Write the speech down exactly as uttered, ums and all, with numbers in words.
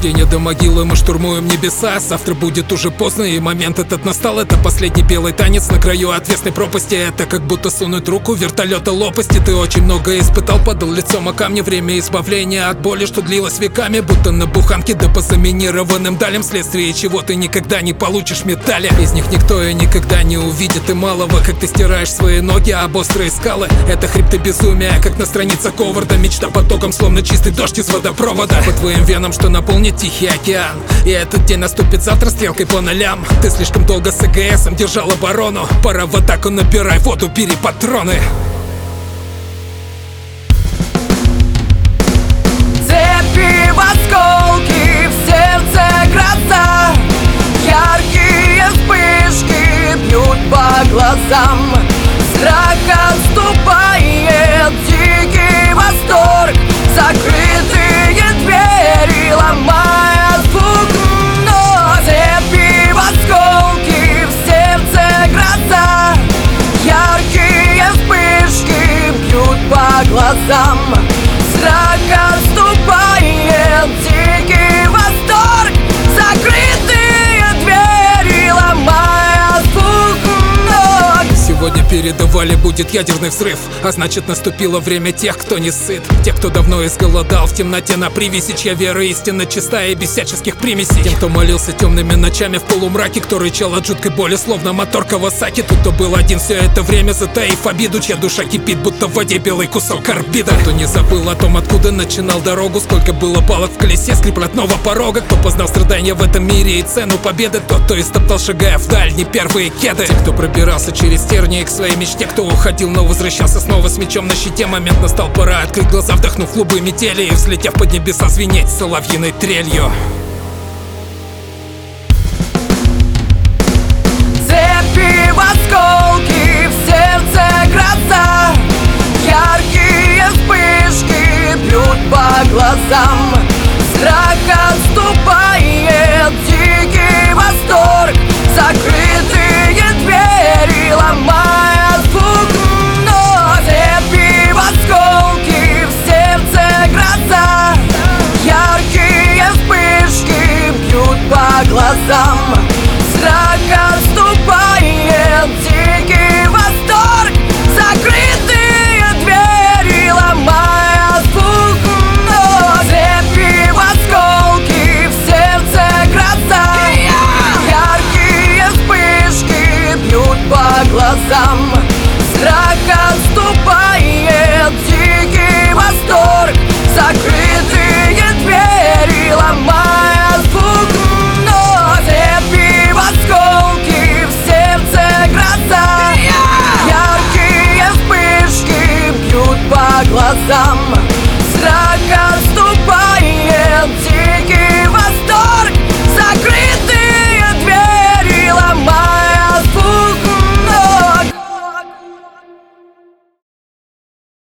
рождения до могилы мы штурмуем небеса. Завтра будет уже поздно, и момент этот настал. Это последний белый танец на краю отвесной пропасти. Это как будто сунуть руку в вертолета лопасти. Ты очень много испытал, падал лицом о камни. Время избавления от боли, что длилось веками, будто на буханке, да по заминированным далям. Вследствие чего ты никогда не получишь медали. Из них никто и никогда не увидит и малого, как ты стираешь свои ноги об острые скалы. Это хребты безумия, как на страницах Говарда. Мечта потоком, словно чистый дождь из водопровода. По твоим венам, что наполнит Тихий океан. И этот день наступит завтра стрелкой по нолям. Ты слишком долго с ЭГСом держал оборону. Пора в атаку, набирай воду, бери патроны. Цепи в осколки, в сердце гроза. Яркие вспышки бьют по глазам. Страх отступает, дикий восторг. Закрытые двери ломая звук, но цепи в осколки, в сердце гроза. Яркие вспышки бьют по глазам. Страх отступает, дикий восторг. Закрытые двери ломая звук, но сегодня передавали, будет ядерный взрыв. А значит, наступило время тех, кто не сыт. Тех, кто давно изголодал в темноте на привязи, чья вера истинно чистая и без всяческих примесей. Тем, кто молился темными ночами в полумраке, кто рычал от жуткой боли, словно мотор Кавасаки. Тут кто был один все это время, затаив обиду, чья душа кипит, будто в воде белый кусок карбида. Кто не забыл о том, откуда начинал дорогу, сколько было палок в колесе, скрип родного порога. Кто познал страдания в этом мире и цену победы, тот, кто истоптал, шагая вдаль, не первые кеды. Те, кто пробирался через тернии к своей мечте, кто уходил, но возвращался снова с мечом на щите. Момент настал, пора открыть глаза, вдохнув клубы метели и взлетев под небеса, звенеть соловьиной трелью. цепи в осколки, в сердце гроза. Яркие вспышки бьют по глазам. Страх отступает, дикий восторг. Закрытые двери ломая звук, но цепи в осколки, в сердце гроза. Яркие вспышки бьют по глазам. Страх отступает, дикий восторг. Закрытые двери ломая звук, но цепи в осколки, в сердце гроза. Яркие вспышки бьют по глазам. Страх отступает.